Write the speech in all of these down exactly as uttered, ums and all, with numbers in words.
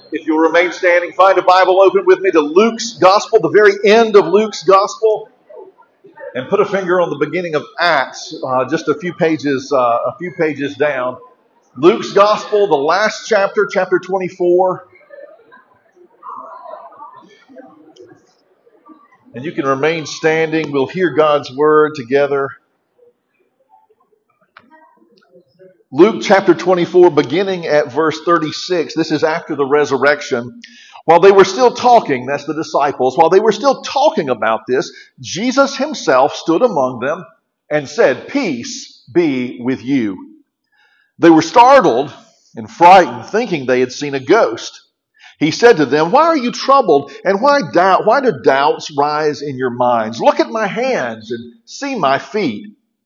If you'll remain standing, find a Bible, open with me to Luke's Gospel, the very end of Luke's Gospel, and put a finger on the beginning of Acts, uh, just a few pages, uh, a few pages down. Luke's Gospel, the last chapter, chapter twenty-four. And you can remain standing. We'll hear God's word together. Luke chapter twenty-four, beginning at verse thirty-six. This is after the resurrection. While they were still talking, that's the disciples, while they were still talking about this, Jesus himself stood among them and said, "Peace be with you." They were startled and frightened, thinking they had seen a ghost. He said to them, "Why are you troubled, and why doubt? Why do doubts rise in your minds? Look at my hands and see my feet.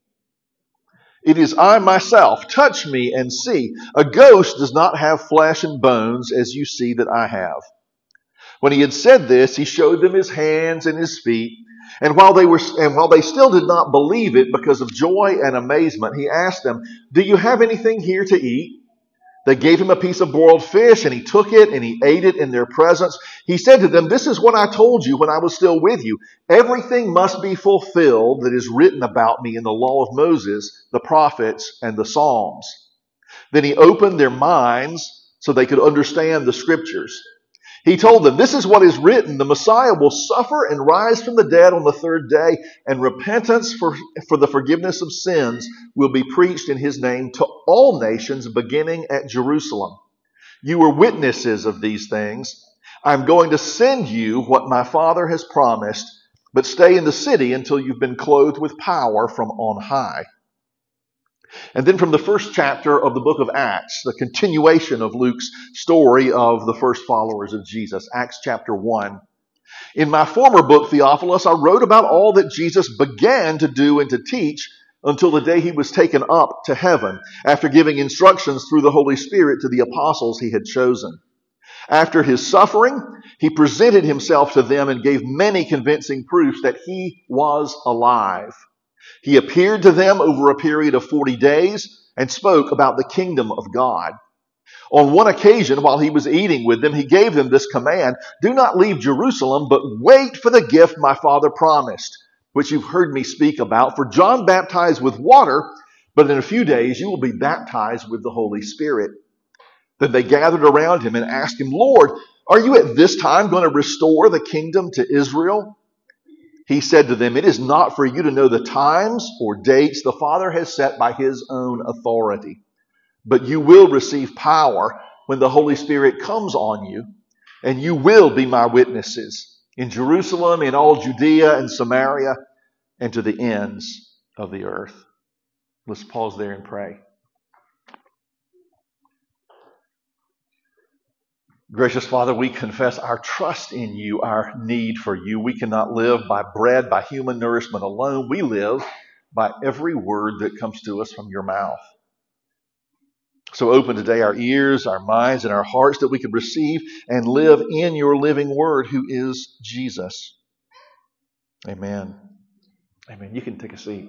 It is I myself. Touch me and see. A ghost does not have flesh and bones, as you see that I have." When he had said this, he showed them his hands and his feet. And while they were, and while they still did not believe it because of joy and amazement, he asked them, "Do you have anything here to eat?" They gave him a piece of broiled fish, and he took it and he ate it in their presence. He said to them, "This is what I told you when I was still with you. Everything must be fulfilled that is written about me in the law of Moses, the prophets, and the Psalms." Then he opened their minds so they could understand the scriptures. He told them, "This is what is written. The Messiah will suffer and rise from the dead on the third day, and repentance for, for the forgiveness of sins will be preached in his name to all nations, beginning at Jerusalem. You are witnesses of these things. I'm going to send you what my Father has promised, but stay in the city until you've been clothed with power from on high." And then from the first chapter of the book of Acts, the continuation of Luke's story of the first followers of Jesus, Acts chapter one. "In my former book, Theophilus, I wrote about all that Jesus began to do and to teach until the day he was taken up to heaven, after giving instructions through the Holy Spirit to the apostles he had chosen. After his suffering, he presented himself to them and gave many convincing proofs that he was alive. He appeared to them over a period of forty days and spoke about the kingdom of God. On one occasion, while he was eating with them, he gave them this command: 'Do not leave Jerusalem, but wait for the gift my Father promised, which you've heard me speak about. For John baptized with water, but in a few days you will be baptized with the Holy Spirit.' Then they gathered around him and asked him, 'Lord, are you at this time going to restore the kingdom to Israel?' He said to them, 'It is not for you to know the times or dates the Father has set by his own authority. But you will receive power when the Holy Spirit comes on you, and you will be my witnesses in Jerusalem, in all Judea and Samaria, and to the ends of the earth.'" Let's pause there and pray. Gracious Father, we confess our trust in you, our need for you. We cannot live by bread, by human nourishment alone. We live by every word that comes to us from your mouth. So open today our ears, our minds, and our hearts that we could receive and live in your living word, who is Jesus. Amen. Amen. You can take a seat.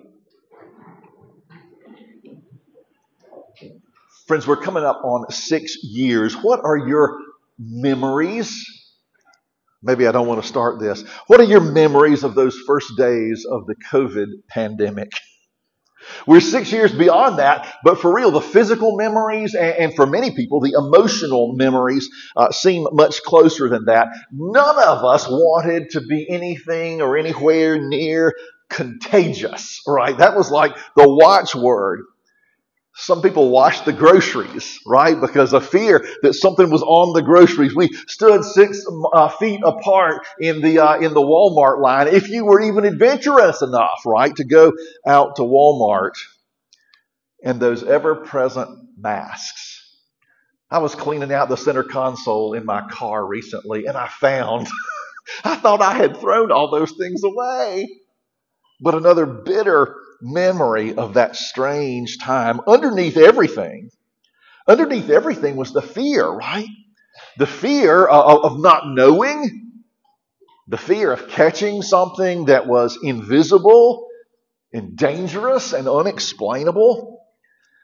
Friends, we're coming up on six years. What are your memories? Maybe I don't want to start this. What are your memories of those first days of the COVID pandemic? We're six years beyond that, but for real, the physical memories and, and for many people, the emotional memories uh, seem much closer than that. None of us wanted to be anything or anywhere near contagious, right? That was like the watchword. Some people washed the groceries, right, because of fear that something was on the groceries. We stood six uh, feet apart in the uh, in the Walmart line, if you were even adventurous enough, right, to go out to Walmart. And those ever-present masks. I was cleaning out the center console in my car recently, and I found, I thought I had thrown all those things away. But another bitter memory of that strange time. Underneath everything, underneath everything was the fear, right? The fear of, of not knowing, the fear of catching something that was invisible and dangerous and unexplainable.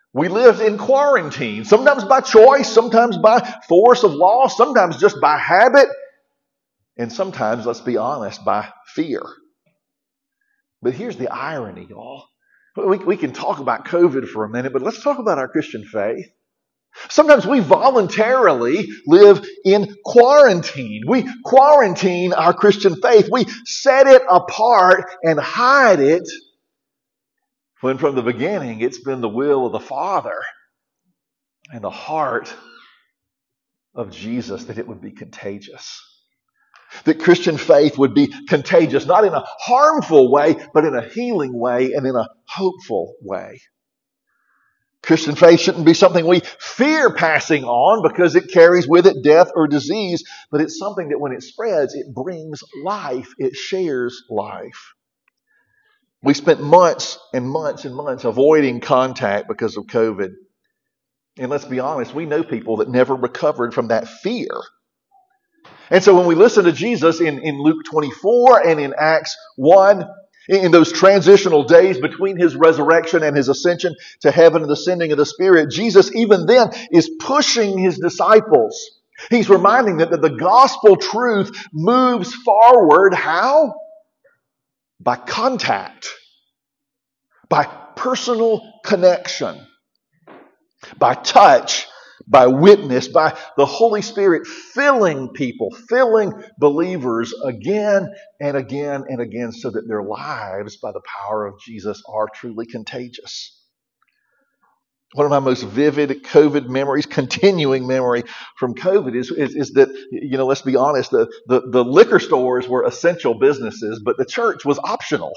We lived in quarantine, sometimes by choice, sometimes by force of law, sometimes just by habit, and sometimes, let's be honest, by fear. But here's the irony, y'all. We, we can talk about COVID for a minute, but let's talk about our Christian faith. Sometimes we voluntarily live in quarantine. We quarantine our Christian faith. We set it apart and hide it, when from the beginning it's been the will of the Father and the heart of Jesus that it would be contagious. That Christian faith would be contagious, not in a harmful way, but in a healing way and in a hopeful way. Christian faith shouldn't be something we fear passing on because it carries with it death or disease, but it's something that when it spreads, it brings life. It shares life. We spent months and months and months avoiding contact because of COVID. And let's be honest, we know people that never recovered from that fear. And so when we listen to Jesus in, in Luke twenty-four and in Acts one, in those transitional days between his resurrection and his ascension to heaven and the sending of the Spirit, Jesus even then is pushing his disciples. He's reminding them that the gospel truth moves forward. How? By contact, by personal connection, by touch, by witness, by the Holy Spirit filling people, filling believers again and again and again so that their lives, by the power of Jesus, are truly contagious. One of my most vivid COVID memories, continuing memory from COVID is, is, is that, you know, let's be honest, the, the, the liquor stores were essential businesses, but the church was optional.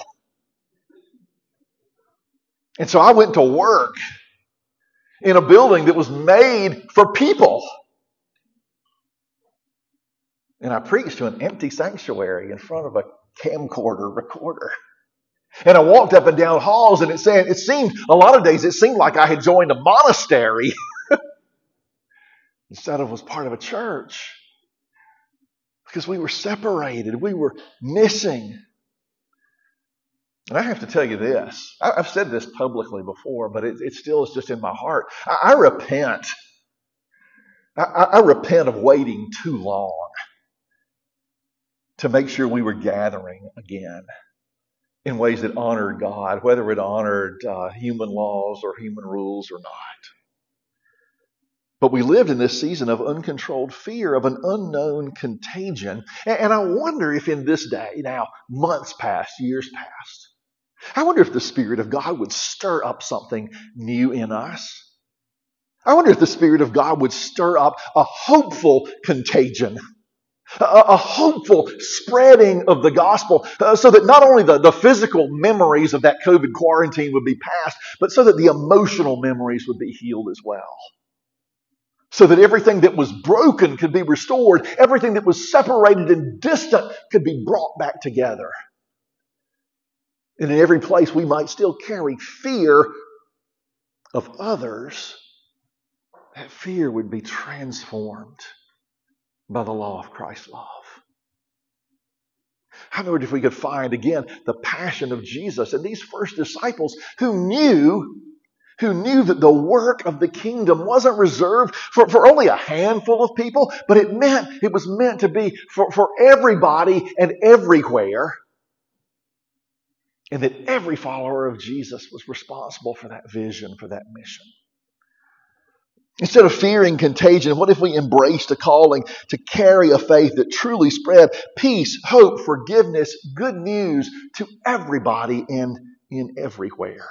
And so I went to work in a building that was made for people. And I preached to an empty sanctuary in front of a camcorder recorder. And I walked up and down halls, and it said, it seemed, a lot of days, it seemed like I had joined a monastery instead of was part of a church. Because we were separated. We were missing. And I have to tell you this. I've said this publicly before, but it, it still is just in my heart. I, I repent. I, I repent of waiting too long to make sure we were gathering again in ways that honored God, whether it honored uh, human laws or human rules or not. But we lived in this season of uncontrolled fear, of an unknown contagion. And, and I wonder if in this day, now months passed, years passed, I wonder if the Spirit of God would stir up something new in us. I wonder if the Spirit of God would stir up a hopeful contagion. A, a hopeful spreading of the gospel uh, so that not only the, the physical memories of that COVID quarantine would be passed, but so that the emotional memories would be healed as well. So that everything that was broken could be restored. Everything that was separated and distant could be brought back together. And in every place we might still carry fear of others, that fear would be transformed by the law of Christ's love. I wondered if we could find again the passion of Jesus and these first disciples who knew, who knew that the work of the kingdom wasn't reserved for, for only a handful of people, but it meant it was meant to be for, for everybody and everywhere. And that every follower of Jesus was responsible for that vision, for that mission. Instead of fearing contagion, what if we embraced a calling to carry a faith that truly spread peace, hope, forgiveness, good news to everybody and in everywhere?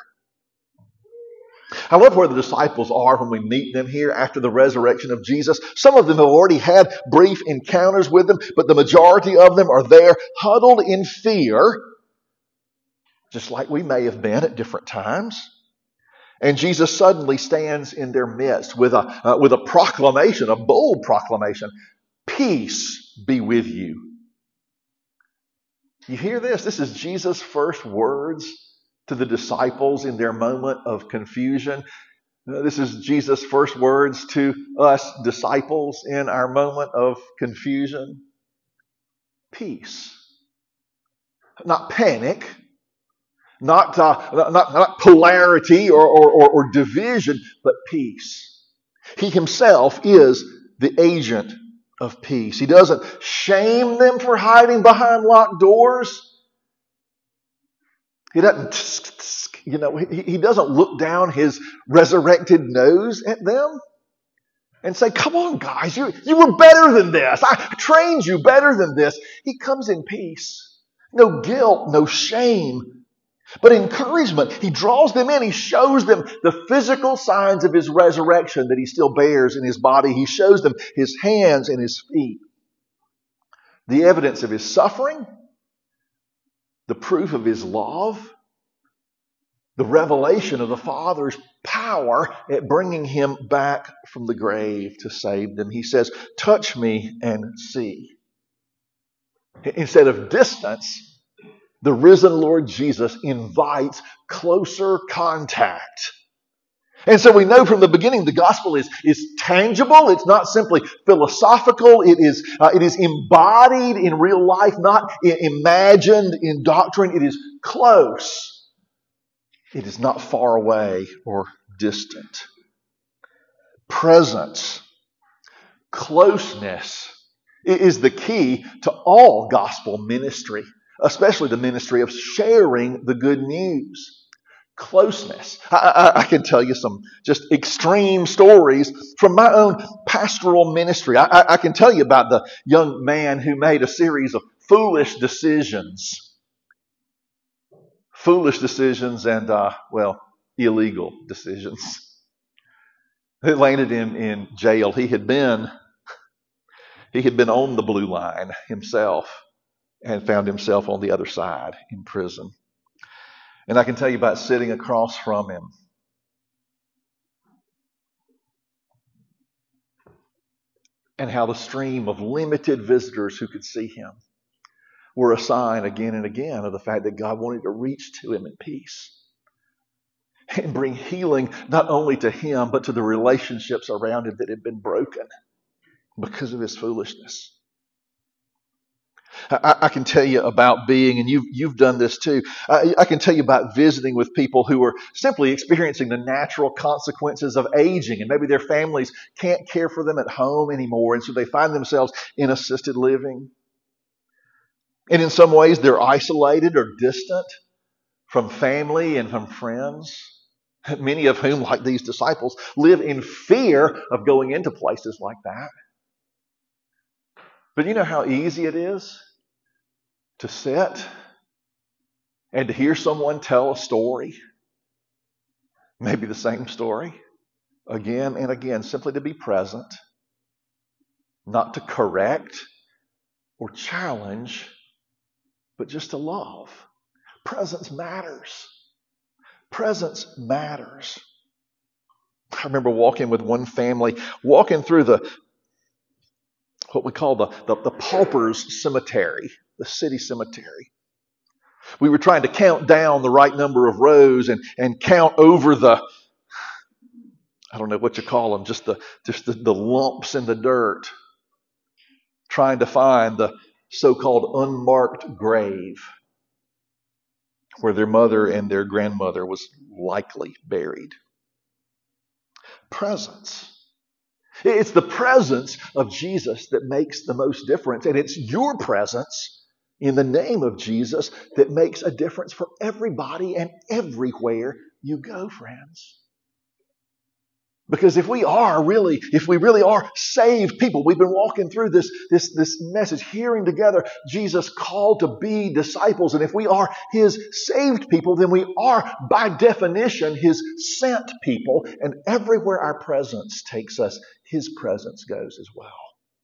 I love where the disciples are when we meet them here after the resurrection of Jesus. Some of them have already had brief encounters with them, but the majority of them are there huddled in fear, just like we may have been at different times. And Jesus suddenly stands in their midst with a, uh, with a proclamation, a bold proclamation. Peace be with you. You hear this? This is Jesus' first words to the disciples in their moment of confusion. Uh, this is Jesus' first words to us disciples in our moment of confusion. Peace. Not panic. Not, uh, not, not polarity or, or, or, or division, but peace. He himself is the agent of peace. He doesn't shame them for hiding behind locked doors. He doesn't, you know, he, he doesn't look down his resurrected nose at them and say, come on, guys, you, you were better than this. I trained you better than this. He comes in peace. No guilt, no shame, but encouragement. He draws them in. He shows them the physical signs of his resurrection that he still bears in his body. He shows them his hands and his feet, the evidence of his suffering, the proof of his love, the revelation of the Father's power at bringing him back from the grave to save them. He says, touch me and see. Instead of distance, the risen Lord Jesus invites closer contact. And so we know from the beginning the gospel is, is tangible. It's not simply philosophical. It is, uh, it is embodied in real life, not i- imagined in doctrine. It is close. It is not far away or distant. Presence, closeness is the key to all gospel ministry, especially the ministry of sharing the good news. Closeness. I, I, I can tell you some just extreme stories from my own pastoral ministry. I, I, I can tell you about the young man who made a series of foolish decisions. Foolish decisions and, uh, well, illegal decisions. It landed him in jail. He had been, he had been on the blue line himself and found himself on the other side in prison. And I can tell you about sitting across from him. And how the stream of limited visitors who could see him were a sign again and again of the fact that God wanted to reach to him in peace. And bring healing not only to him, but to the relationships around him that had been broken because of his foolishness. I, I can tell you about being, and you've, you've done this too, I, I can tell you about visiting with people who are simply experiencing the natural consequences of aging, and maybe their families can't care for them at home anymore, and so they find themselves in assisted living. And in some ways, they're isolated or distant from family and from friends, many of whom, like these disciples, live in fear of going into places like that. But you know how easy it is to sit and to hear someone tell a story, maybe the same story, again and again, simply to be present, not to correct or challenge, but just to love. Presence matters. Presence matters. I remember walking with one family, walking through the what we call the, the, the paupers cemetery, the city cemetery. We were trying to count down the right number of rows and, and count over the, I don't know what you call them, just the just the, the lumps in the dirt, trying to find the so-called unmarked grave where their mother and their grandmother was likely buried. Presence. It's the presence of Jesus that makes the most difference. And it's your presence in the name of Jesus that makes a difference for everybody and everywhere you go, friends. Because if we are really, if we really are saved people, we've been walking through this, this, this message, hearing together Jesus called to be disciples. And if we are His saved people, then we are by definition His sent people. And everywhere our presence takes us, His presence goes as well.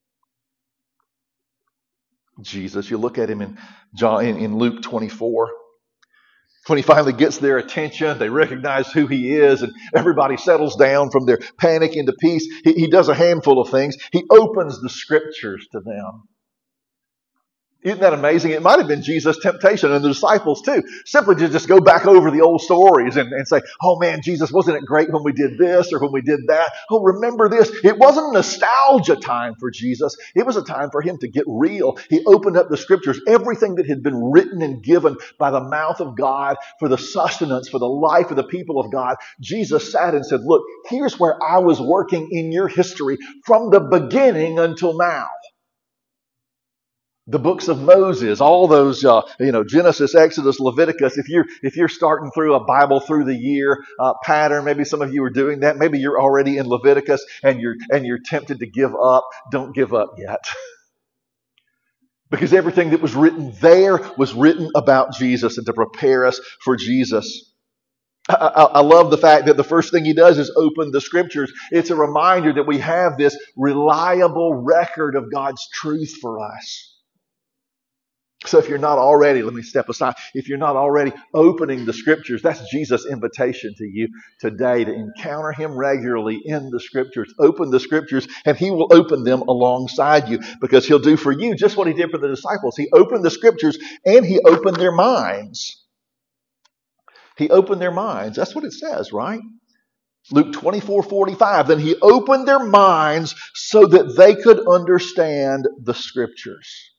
Jesus, you look at Him in John, in, in Luke twenty-four. When He finally gets their attention, they recognize who He is, and everybody settles down from their panic into peace. He, he does a handful of things. He opens the Scriptures to them. Isn't that amazing? It might have been Jesus' temptation and the disciples too. Simply to just go back over the old stories and, and say, oh man, Jesus, wasn't it great when we did this or when we did that? Oh, remember this. It wasn't a nostalgia time for Jesus. It was a time for him to get real. He opened up the scriptures, everything that had been written and given by the mouth of God for the sustenance, for the life of the people of God. Jesus sat and said, look, here's where I was working in your history from the beginning until now. The books of Moses, all those, uh, you know, Genesis, Exodus, Leviticus. If you're if you're starting through a Bible through the year uh, pattern, maybe some of you are doing that. Maybe you're already in Leviticus and you're and you're tempted to give up. Don't give up yet, because everything that was written there was written about Jesus and to prepare us for Jesus. I, I, I love the fact that the first thing he does is open the scriptures. It's a reminder that we have this reliable record of God's truth for us. So if you're not already, let me step aside. If you're not already opening the scriptures, that's Jesus' invitation to you today to encounter him regularly in the scriptures. Open the scriptures and he will open them alongside you, because he'll do for you just what he did for the disciples. He opened the scriptures and he opened their minds. He opened their minds. That's what it says, right? Luke twenty-four forty-five. Then he opened their minds so that they could understand the scriptures.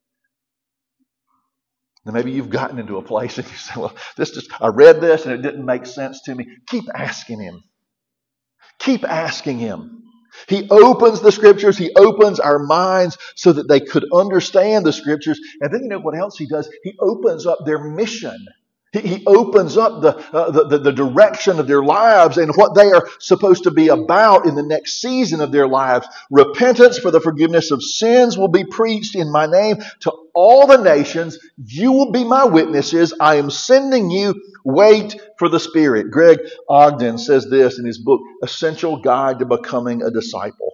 Now maybe you've gotten into a place and you say, well, this just, I read this and it didn't make sense to me. Keep asking him. Keep asking him. He opens the scriptures. He opens our minds so that they could understand the scriptures. And then you know what else he does? He opens up their mission. He, he opens up the, uh, the, the direction of their lives and what they are supposed to be about in the next season of their lives. Repentance for the forgiveness of sins will be preached in my name to all the nations. You will be my witnesses. I am sending you. Wait for the Spirit. Greg Ogden says this in his book, Essential Guide to Becoming a Disciple.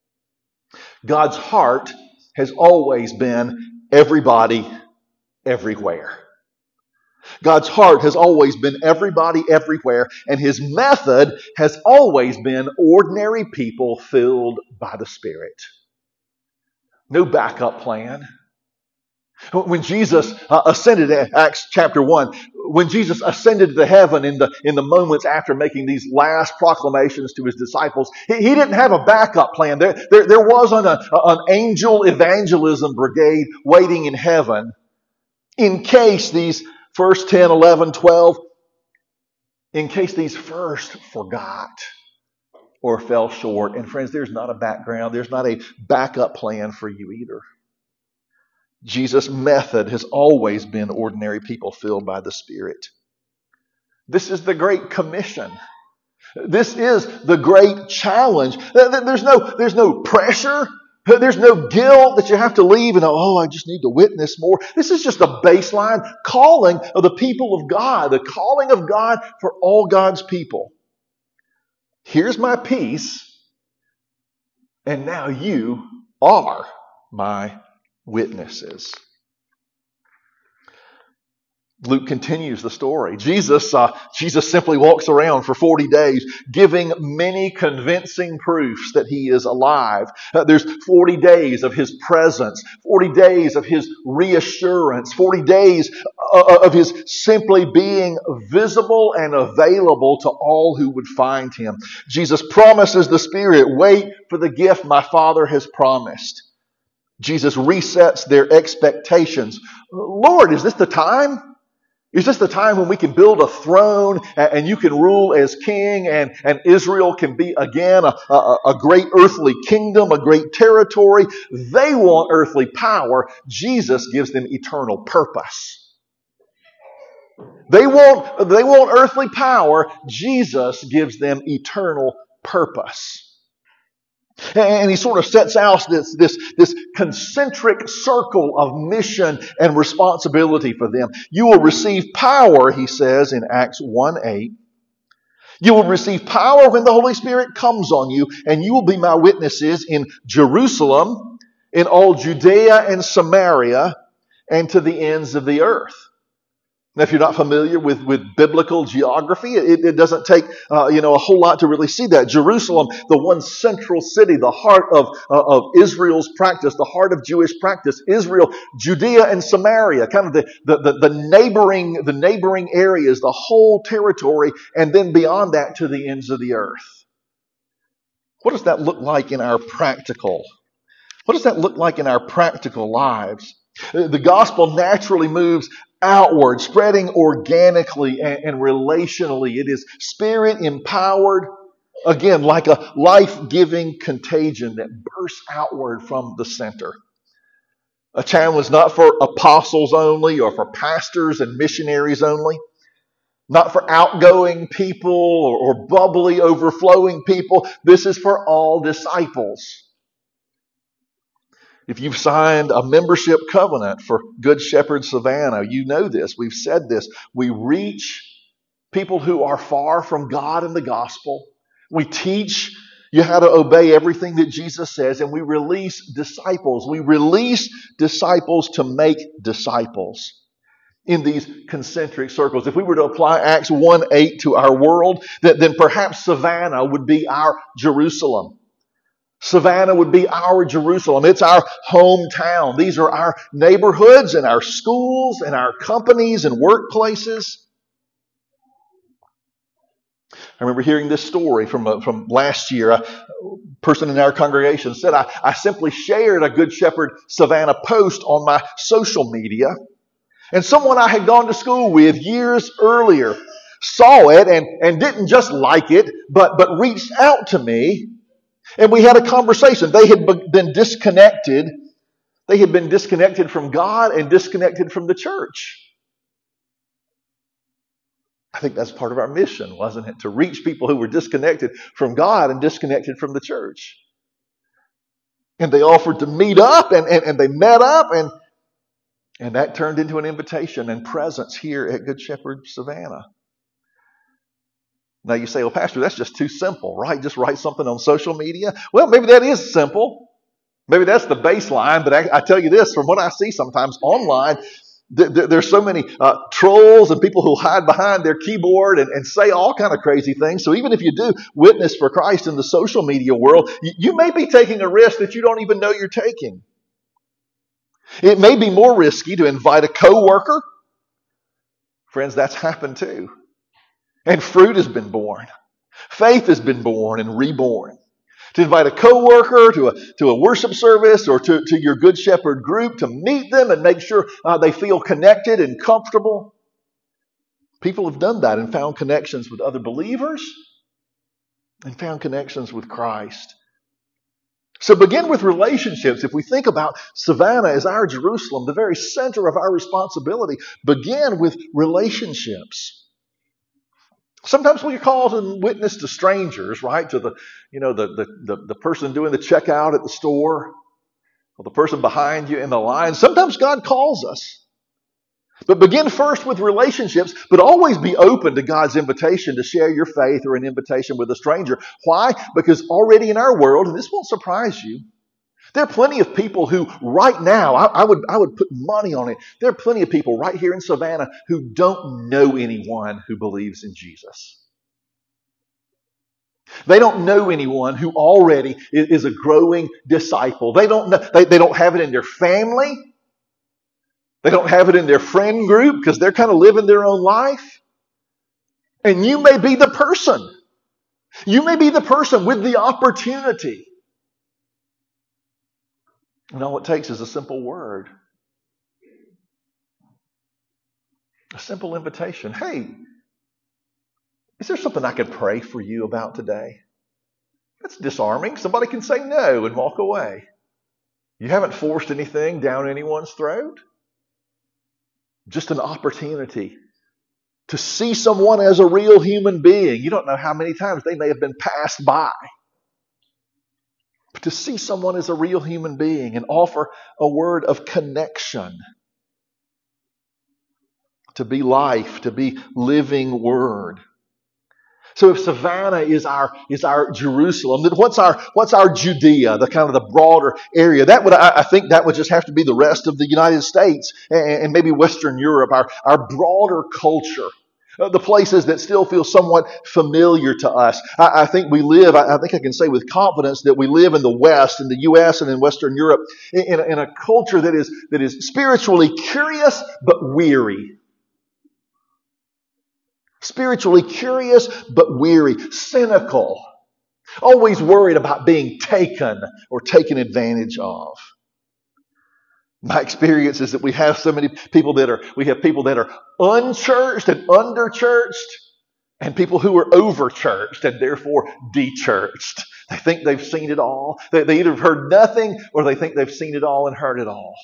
God's heart has always been everybody, everywhere. God's heart has always been everybody, everywhere, and his method has always been ordinary people filled by the Spirit. No backup plan. When Jesus uh, ascended, Acts chapter one, when Jesus ascended to heaven in the in the moments after making these last proclamations to his disciples, he, he didn't have a backup plan. There, there, there wasn't a, an angel evangelism brigade waiting in heaven in case these first ten, eleven, twelve, in case these first forgot or fell short. And friends, there's not a background. There's not a backup plan for you either. Jesus' method has always been ordinary people filled by the Spirit. This is the Great Commission. This is the great challenge. There's no, there's no pressure. There's no guilt that you have to leave and, oh, I just need to witness more. This is just a baseline calling of the people of God, the calling of God for all God's people. Here's my peace, and now you are my witnesses. Luke continues the story. Jesus, uh, Jesus simply walks around for forty days, giving many convincing proofs that he is alive. Uh, there's forty days of his presence, forty days of his reassurance, forty days uh, of his simply being visible and available to all who would find him. Jesus promises the Spirit, wait for the gift my Father has promised. Jesus resets their expectations. Lord, is this the time? Is this the time when we can build a throne and you can rule as king and, and Israel can be again a, a, a great earthly kingdom, a great territory? They want earthly power. Jesus gives them eternal purpose. They want, they want earthly power. Jesus gives them eternal purpose. And he sort of sets out this, this, this concentric circle of mission and responsibility for them. You will receive power, he says in Acts one eight. You will receive power when the Holy Spirit comes on you, and you will be my witnesses in Jerusalem, in all Judea and Samaria, and to the ends of the earth. Now, if you're not familiar with, with biblical geography, it, it doesn't take uh, you know a whole lot to really see that. Jerusalem, the one central city, the heart of, uh, of Israel's practice, the heart of Jewish practice, Israel, Judea and Samaria, kind of the, the, the, the neighboring the neighboring areas, the whole territory, and then beyond that to the ends of the earth. What does that look like in our practical? What does that look like in our practical lives? The gospel naturally moves outward, spreading organically and, and relationally. It is spirit empowered, again, like a life-giving contagion that bursts outward from the center. A challenge not for apostles only or for pastors and missionaries only, not for outgoing people or, or bubbly, overflowing people. This is for all disciples. If you've signed a membership covenant for Good Shepherd Savannah, you know this. We've said this. We reach people who are far from God and the gospel. We teach you how to obey everything that Jesus says, and we release disciples. We release disciples to make disciples in these concentric circles. If we were to apply Acts one eight to our world, then perhaps Savannah would be our Jerusalem. Savannah would be our Jerusalem. It's our hometown. These are our neighborhoods and our schools and our companies and workplaces. I remember hearing this story from, uh, from last year. A person in our congregation said, I, I simply shared a Good Shepherd Savannah post on my social media. And someone I had gone to school with years earlier saw it and, and didn't just like it, but, but reached out to me. And we had a conversation. They had been disconnected. They had been disconnected from God and disconnected from the church. I think that's part of our mission, wasn't it? To reach people who were disconnected from God and disconnected from the church. And they offered to meet up, and, and, and they met up, and, and that turned into an invitation and presence here at Good Shepherd Savannah. Now you say, well, Pastor, that's just too simple, right? Just write something on social media. Well, maybe that is simple. Maybe that's the baseline. But I, I tell you this, from what I see sometimes online, th- th- there's so many uh, trolls and people who hide behind their keyboard and, and say all kind of crazy things. So even if you do witness for Christ in the social media world, you, you may be taking a risk that you don't even know you're taking. It may be more risky to invite a coworker. Friends, that's happened too. And fruit has been born. Faith has been born and reborn. To invite a coworker to a, to a worship service or to, to your Good Shepherd group, to meet them and make sure uh, they feel connected and comfortable. People have done that and found connections with other believers and found connections with Christ. So begin with relationships. If we think about Savannah as our Jerusalem, the very center of our responsibility, begin with relationships. Sometimes we are called and witness to strangers, right? To the, you know, the, the, the, the person doing the checkout at the store, or the person behind you in the line. Sometimes God calls us. But begin first with relationships, but always be open to God's invitation to share your faith or an invitation with a stranger. Why? Because already in our world, and this won't surprise you, there are plenty of people who right now, I, I would I would put money on it, there are plenty of people right here in Savannah who don't know anyone who believes in Jesus. They don't know anyone who already is, is a growing disciple. They don't know, they, they don't have it in their family. They don't have it in their friend group because they're kind of living their own life. And you may be the person. You may be the person with the opportunity. And all it takes is a simple word. A simple invitation. Hey, is there something I could pray for you about today? That's disarming. Somebody can say no and walk away. You haven't forced anything down anyone's throat. Just an opportunity to see someone as a real human being. You don't know how many times they may have been passed by. But to see someone as a real human being and offer a word of connection. To be life, to be living word. So if Savannah is our is our Jerusalem, then what's our what's our Judea, the kind of the broader area? That would I, I think that would just have to be the rest of the United States and, and maybe Western Europe, our our broader culture, uh, the places that still feel somewhat familiar to us. I, I think we live. I, I think I can say with confidence that we live in the West, in the U S and in Western Europe, in, in, a, in a culture that is that is spiritually curious but weary. Spiritually curious but weary, cynical, always worried about being taken or taken advantage of. My experience is that we have so many people that are, we have people that are unchurched and underchurched, and people who are overchurched and therefore dechurched. They think they've seen it all. They, they either have heard nothing or they think they've seen it all and heard it all.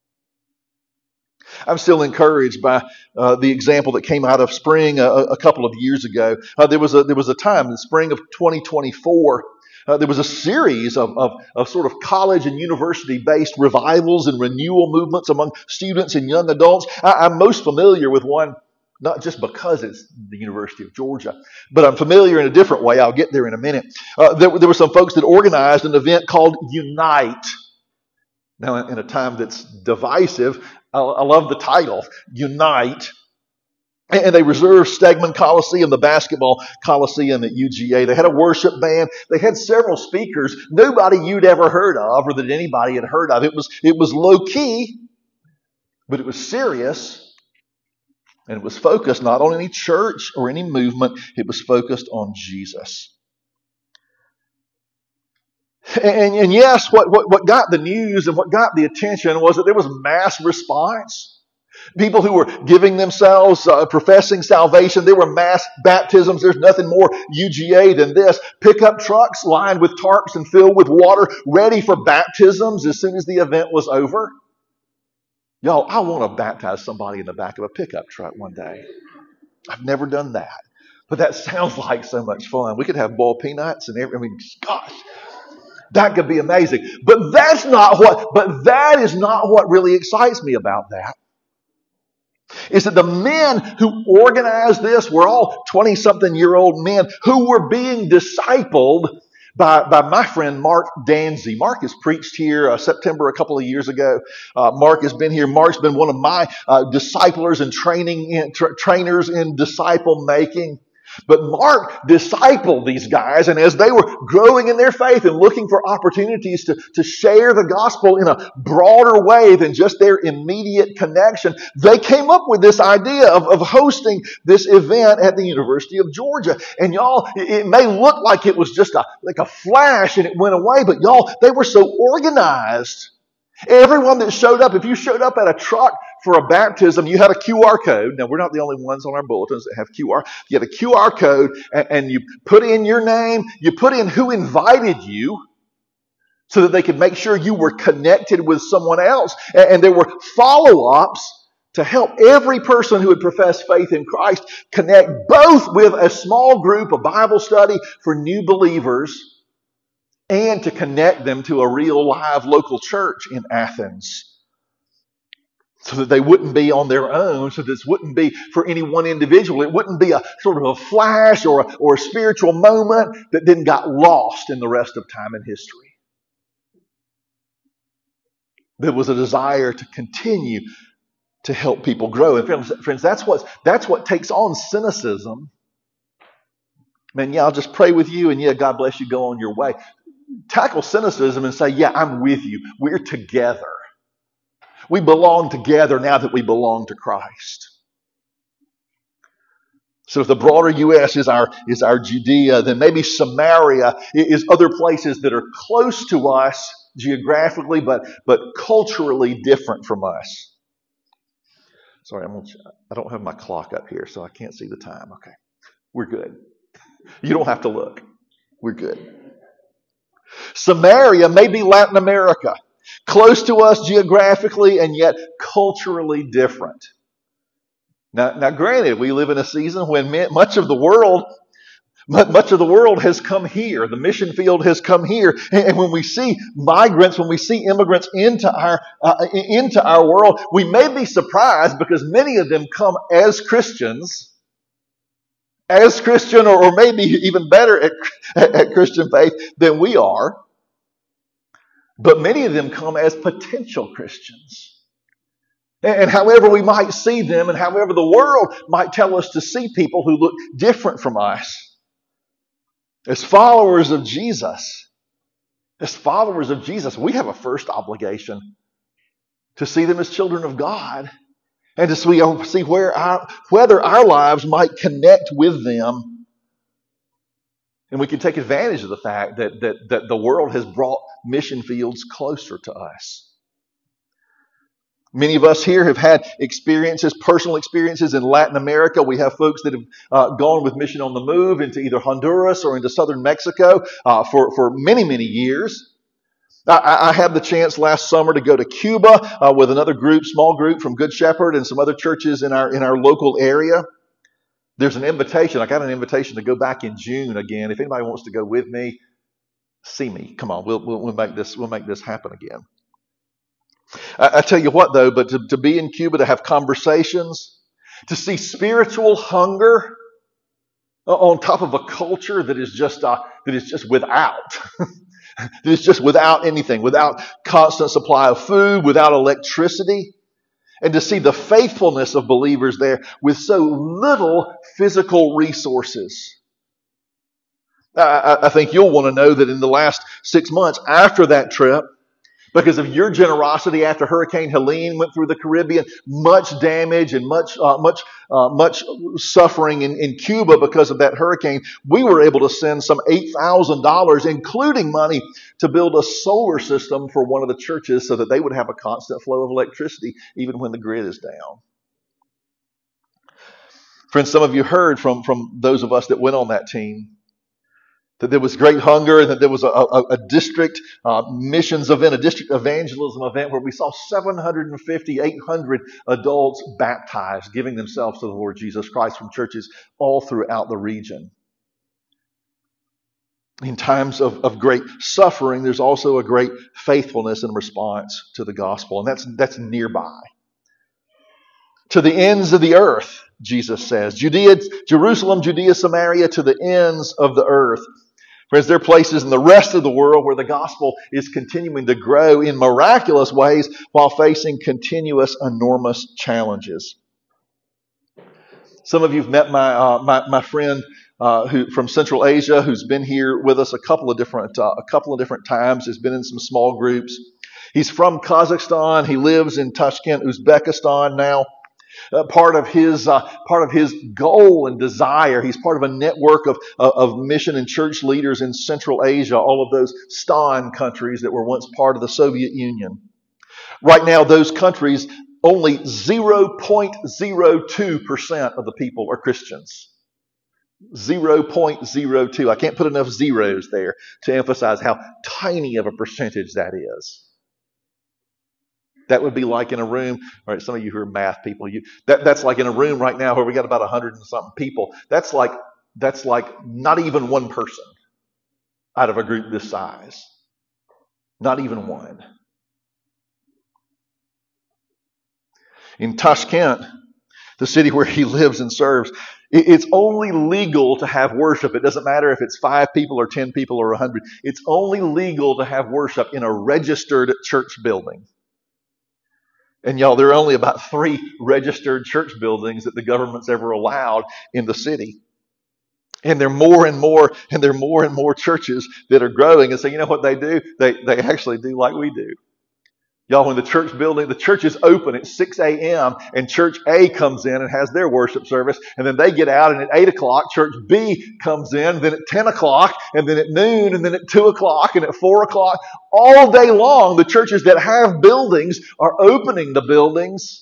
I'm still encouraged by uh, the example that came out of Spring a, a couple of years ago. Uh, there was a there was a time in the spring of twenty twenty-four. Uh, there was a series of, of of sort of college and university based revivals and renewal movements among students and young adults. I, I'm most familiar with one, not just because it's the University of Georgia, but I'm familiar in a different way. I'll get there in a minute. Uh, there, there were some folks that organized an event called Unite. Now, in a time that's divisive, I, I love the title, Unite. And they reserved Stegman Coliseum, the basketball coliseum at U G A. They had a worship band. They had several speakers, nobody you'd ever heard of or that anybody had heard of. It was, it was low key, but it was serious. And it was focused not on any church or any movement. It was focused on Jesus. And, and yes, what, what, what got the news and what got the attention was that there was mass response. People who were giving themselves, uh, professing salvation. There were mass baptisms. There's nothing more U G A than this. Pickup trucks lined with tarps and filled with water, ready for baptisms as soon as the event was over. Y'all, I want to baptize somebody in the back of a pickup truck one day. I've never done that. But that sounds like so much fun. We could have boiled peanuts and every, I mean, gosh. That could be amazing. But that's not what, but that is not what really excites me about that. Is that the men who organized this were all twenty-something-year-old men who were being discipled by, by my friend Mark Danzy. Mark has preached here uh, September a couple of years ago. Uh, Mark has been here. Mark's been one of my uh, disciplers and training in, tra- trainers in disciple making. But Mark discipled these guys, and as they were growing in their faith and looking for opportunities to, to share the gospel in a broader way than just their immediate connection, they came up with this idea of, of hosting this event at the University of Georgia. And y'all, it may look like it was just a, like a flash and it went away, but y'all, they were so organized. Everyone that showed up, if you showed up at a truck for a baptism, you had a Q R code. Now, we're not the only ones on our bulletins that have Q R. You had a Q R code, and, and you put in your name, you put in who invited you, so that they could make sure you were connected with someone else. And, and there were follow-ups to help every person who had professed faith in Christ connect both with a small group, a Bible study for new believers, and to connect them to a real live local church in Athens. So that they wouldn't be on their own, so this wouldn't be for any one individual. It wouldn't be a sort of a flash or a, or a spiritual moment that then got lost in the rest of time and history. There was a desire to continue to help people grow. And friends, friends that's, what, that's what takes on cynicism. Man, yeah, I'll just pray with you, and yeah, God bless you, go on your way. Tackle cynicism and say, yeah, I'm with you. We're together. We belong together now that we belong to Christ. So if the broader U S is our, is our Judea, then maybe Samaria is other places that are close to us geographically, but, but culturally different from us. Sorry, I'm gonna, I don't have my clock up here, so I can't see the time. Okay, we're good. You don't have to look. We're good. Samaria may be Latin America, close to us geographically and yet culturally different. Now, now granted, we live in a season when much of the world, much of the world has come here. The mission field has come here, and when we see migrants, when we see immigrants into our uh, into our world, we may be surprised because many of them come as Christians, as Christian, or, or maybe even better at, at, at Christian faith than we are. But many of them come as potential Christians. And, and however we might see them, and however the world might tell us to see people who look different from us, as followers of Jesus, as followers of Jesus, we have a first obligation to see them as children of God, and to see, see where our, whether our lives might connect with them. And we can take advantage of the fact that, that, that the world has brought mission fields closer to us. Many of us here have had experiences, personal experiences in Latin America. We have folks that have uh, gone with Mission on the Move into either Honduras or into southern Mexico uh, for, for many, many years. I, I had the chance last summer to go to Cuba uh, with another group, small group from Good Shepherd and some other churches in our in our local area. There's an invitation. I got an invitation to go back in June again. If anybody wants to go with me, see me. Come on, we'll we'll, we'll make this we'll make this happen again. I, I tell you what, though, but to, to be in Cuba, to have conversations, to see spiritual hunger on top of a culture that is just uh, that is just without. That is just without anything, without constant supply of food, without electricity. And to see the faithfulness of believers there with so little physical resources. I, I think you'll want to know that in the last six months after that trip, because of your generosity after Hurricane Helene went through the Caribbean, much damage and much uh, much uh, much suffering in, in Cuba because of that hurricane, we were able to send some eight thousand dollars, including money, to build a solar system for one of the churches so that they would have a constant flow of electricity even when the grid is down. Friends, some of you heard from, from those of us that went on that team that there was great hunger, and that there was a, a, a district uh, missions event, a district evangelism event where we saw seven hundred fifty, eight hundred adults baptized, giving themselves to the Lord Jesus Christ from churches all throughout the region. In times of, of great suffering, there's also a great faithfulness and response to the gospel, and that's that's nearby. To the ends of the earth, Jesus says. Judea, Jerusalem, Judea, Samaria, to the ends of the earth. Friends, there are places in the rest of the world where the gospel is continuing to grow in miraculous ways while facing continuous, enormous challenges. Some of you have met my uh, my, my friend uh, who from Central Asia, who's been here with us a couple of different uh, a couple of different times. Has been in some small groups. He's from Kazakhstan. He lives in Tashkent, Uzbekistan now. Uh, part of his uh, part of his goal and desire. He's part of a network of, of of mission and church leaders in Central Asia, all of those Stan countries that were once part of the Soviet Union. Right now, those countries, only zero point zero two percent of the people are Christians. zero point zero two. I can't put enough zeros there to emphasize how tiny of a percentage that is. That would be like in a room, all right, some of you who are math people, you that, that's like in a room right now where we got about a hundred and something people. That's like that's like not even one person out of a group this size. Not even one. In Tashkent, the city where he lives and serves, it's only legal to have worship. It doesn't matter if it's five people or ten people or a hundred. It's only legal to have worship in a registered church building. And y'all, there are only about three registered church buildings that the government's ever allowed in the city. And there are more and more, and there are more and more churches that are growing. And so you know what they do? They they actually do like we do. Y'all, when the church building, the church is open at six a.m. and church A comes in and has their worship service, and then they get out, and at eight o'clock, church B comes in, then at ten o'clock, and then at noon, and then at two o'clock, and at four o'clock. All day long, the churches that have buildings are opening the buildings.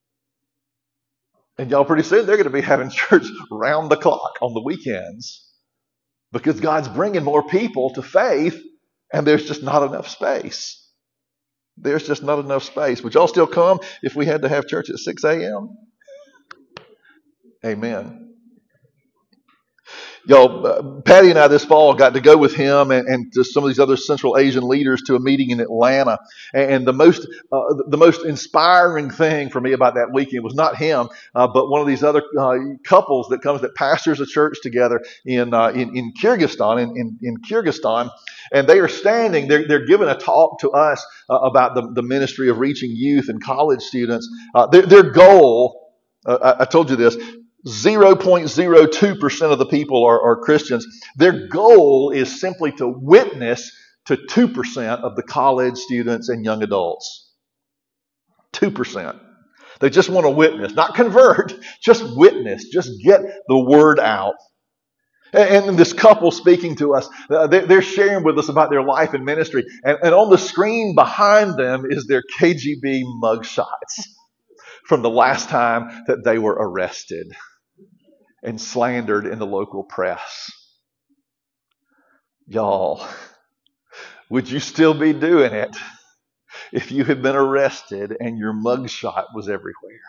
And y'all, pretty soon, they're going to be having church round the clock on the weekends because God's bringing more people to faith, and there's just not enough space. There's just not enough space. Would y'all still come if we had to have church at six a.m.? Amen. Y'all, uh, Patty and I this fall got to go with him and, and to some of these other Central Asian leaders to a meeting in Atlanta. And, and the most uh, the most inspiring thing for me about that weekend was not him, uh, but one of these other uh, couples that comes that pastors a church together in uh, in, in Kyrgyzstan in, in, in Kyrgyzstan, and they are standing. They're they're giving a talk to us uh, about the, the ministry of reaching youth and college students. Uh, their, their goal, uh, I, I told you this. zero point zero two percent of the people are, are Christians. Their goal is simply to witness to two percent of the college students and young adults. two percent. They just want to witness, not convert, just witness, just get the word out. And, and this couple speaking to us, uh, they're, they're sharing with us about their life and ministry. And, and on the screen behind them is their K G B mugshots from the last time that they were arrested and slandered in the local press. Y'all, would you still be doing it if you had been arrested and your mugshot was everywhere?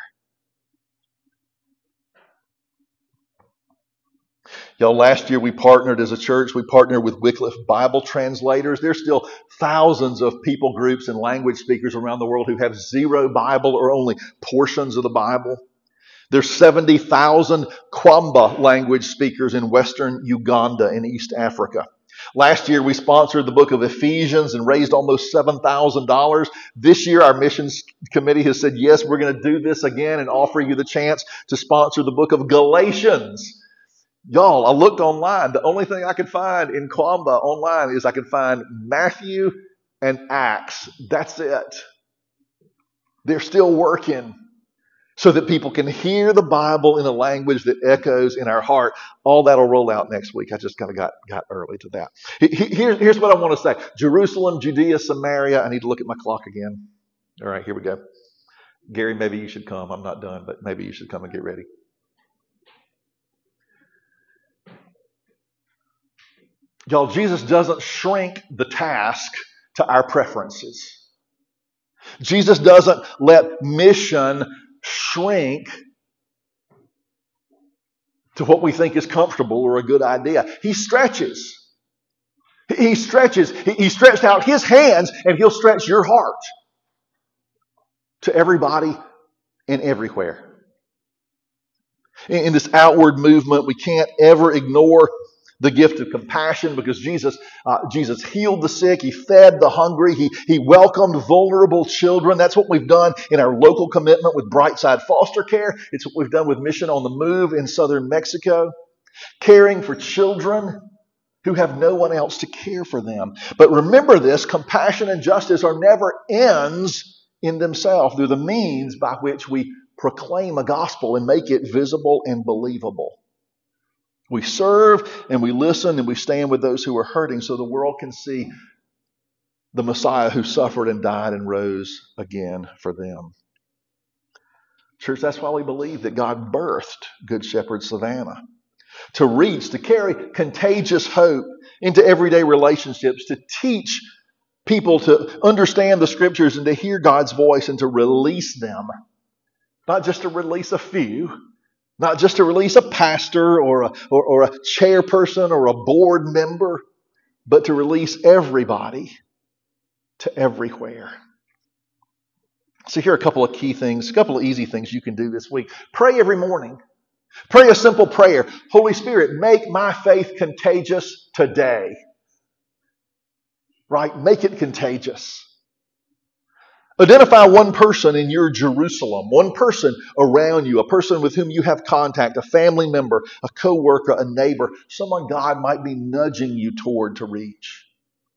Y'all, last year we partnered as a church, we partnered with Wycliffe Bible translators. There's still thousands of people groups and language speakers around the world who have zero Bible or only portions of the Bible. There's seventy thousand Kwamba language speakers in western Uganda in East Africa. Last year, we sponsored the book of Ephesians and raised almost seven thousand dollars. This year, our missions committee has said, yes, we're going to do this again and offer you the chance to sponsor the book of Galatians. Y'all, I looked online. The only thing I could find in Kwamba online is I could find Matthew and Acts. That's it. They're still working so that people can hear the Bible in a language that echoes in our heart. All that'll roll out next week. I just kind of got, got early to that. Here, here's what I want to say. Jerusalem, Judea, Samaria. I need to look at my clock again. All right, here we go. Gary, maybe you should come. I'm not done, but maybe you should come and get ready. Y'all, Jesus doesn't shrink the task to our preferences. Jesus doesn't let mission shrink to what we think is comfortable or a good idea. He stretches. He stretches. He stretched out his hands and he'll stretch your heart to everybody and everywhere. In this outward movement, we can't ever ignore the gift of compassion because Jesus uh, Jesus healed the sick. He fed the hungry. He, he welcomed vulnerable children. That's what we've done in our local commitment with Brightside Foster Care. It's what we've done with Mission on the Move in southern Mexico. Caring for children who have no one else to care for them. But remember this, compassion and justice are never ends in themselves. They're the means by which we proclaim a gospel and make it visible and believable. We serve and we listen and we stand with those who are hurting so the world can see the Messiah who suffered and died and rose again for them. Church, that's why we believe that God birthed Good Shepherd Savannah. To reach, to carry contagious hope into everyday relationships, to teach people to understand the Scriptures and to hear God's voice and to release them. Not just to release a few. Not just to release a pastor or a, or, or a chairperson or a board member, but to release everybody to everywhere. So here are a couple of key things, a couple of easy things you can do this week. Pray every morning. Pray a simple prayer. Holy Spirit, make my faith contagious today. Right? Make it contagious. Identify one person in your Jerusalem, one person around you, a person with whom you have contact, a family member, a coworker, a neighbor, someone God might be nudging you toward to reach.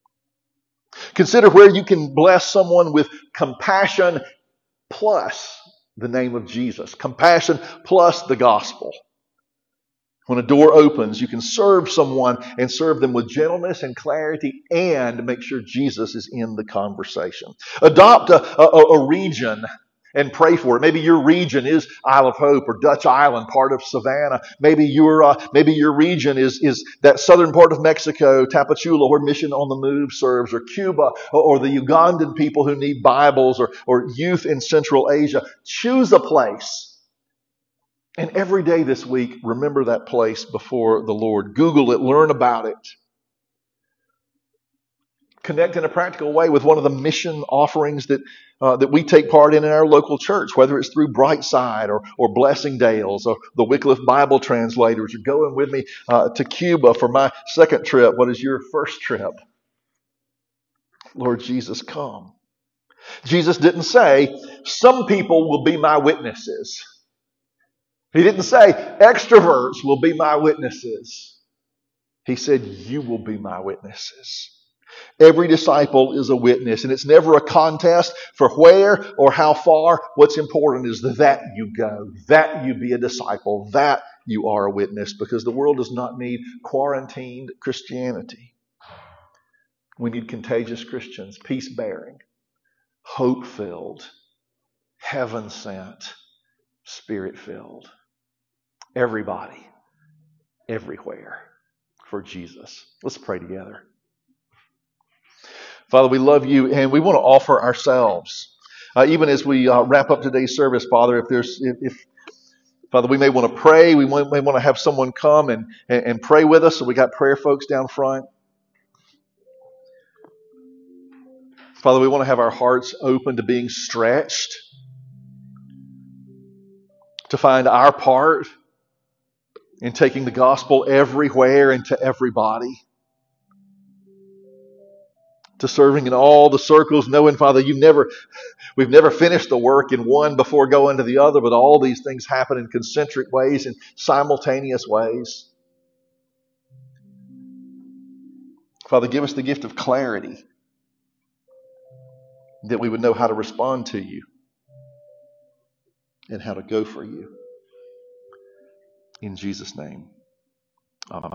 Consider where you can bless someone with compassion plus the name of Jesus, compassion plus the gospel. When a door opens, you can serve someone and serve them with gentleness and clarity and make sure Jesus is in the conversation. Adopt a, a, a region and pray for it. Maybe your region is Isle of Hope or Dutch Island, part of Savannah. Maybe your uh, maybe your region is, is that southern part of Mexico, Tapachula, where Mission on the Move serves, or Cuba, or, or the Ugandan people who need Bibles, or, or youth in Central Asia. Choose a place And every day this week, remember that place before the Lord. Google it, learn about it. Connect in a practical way with one of the mission offerings that uh, that we take part in in our local church, whether it's through Brightside or, or Blessing Dales or the Wycliffe Bible Translators, or going with me uh, to Cuba for my second trip. What is your first trip? Lord Jesus, come. Jesus didn't say, some people will be my witnesses. He didn't say, extroverts will be my witnesses. He said, you will be my witnesses. Every disciple is a witness, and it's never a contest for where or how far. What's important is that you go, that you be a disciple, that you are a witness, because the world does not need quarantined Christianity. We need contagious Christians, peace-bearing, hope-filled, heaven-sent, spirit-filled. Everybody, everywhere for Jesus. Let's pray together. Father, we love you, and we want to offer ourselves. Uh, even as we uh, wrap up today's service, Father, if there's, if, if Father, we may want to pray, we may, may want to have someone come and, and, and pray with us. So we got prayer folks down front. Father, we want to have our hearts open to being stretched, to find our part in taking the gospel everywhere and to everybody. To serving in all the circles, knowing, Father, you never, we've never finished the work in one before going to the other, but all these things happen in concentric ways and simultaneous ways. Father, give us the gift of clarity, that we would know how to respond to you and how to go for you. In Jesus' name, amen.